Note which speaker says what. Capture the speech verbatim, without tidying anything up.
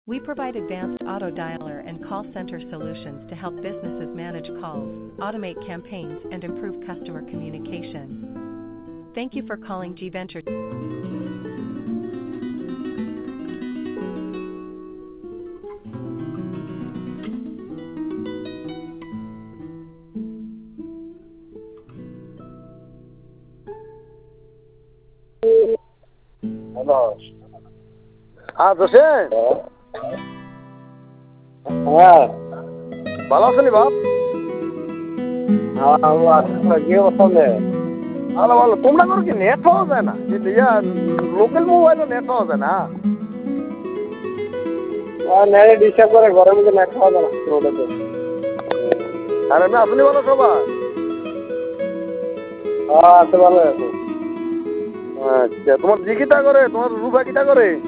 Speaker 1: We provide advanced auto dialer and call center solutions to help businesses manage calls, automate campaigns, and improve customer communication. Thank you for calling G Venture.
Speaker 2: Hello.
Speaker 3: হ্যাঁ জোসেন,
Speaker 2: হ্যাঁ
Speaker 3: ভালো আছেন বাপ?
Speaker 2: হ্যাঁ কি অবস্থা নেই?
Speaker 3: ভালো ভালো। তোমরা করো কি নেট পাওয়া যায় না? ইয়া লোকাল মোবাইলে নেট পাওয়া যায় না?
Speaker 2: নেটে ডিস্টার্ব করে, ঘরের মধ্যে নেট পাওয়া যায় না রোডেতে।
Speaker 3: আর আমি আপনি ভালো সবাই?
Speaker 2: হ্যাঁ আছে, ভালো আছে।
Speaker 3: আচ্ছা, তোমার জি কিটা করে? তোমার রূপা কিটা করে?